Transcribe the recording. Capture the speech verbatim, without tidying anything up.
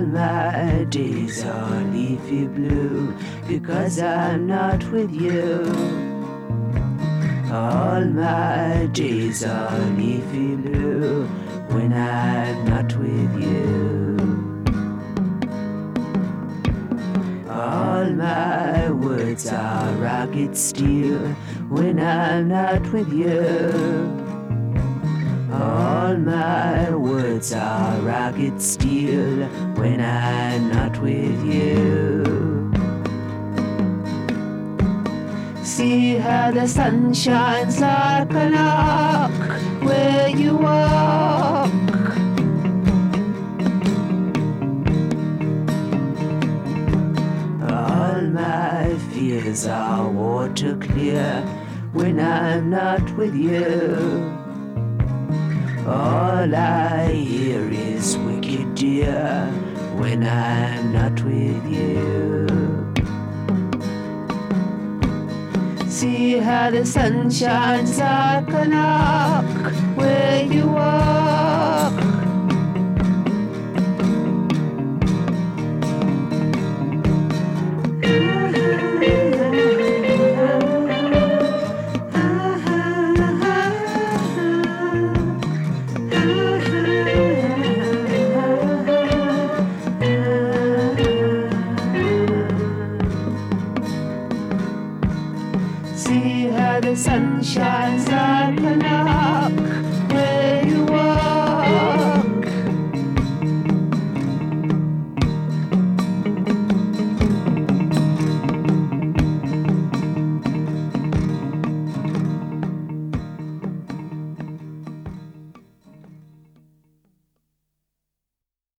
my days are leafy blue because I'm not with you. All my days are leafy blue when I'm not with you. All my words are rocket steel when I'm not with you. All my words are rocket steel when I'm not with you. See how the sun shines like an arc where you walk. All my fears are water clear when I'm not with you. All I hear is wicked dear when I'm not with you. See how the sun shines like an arc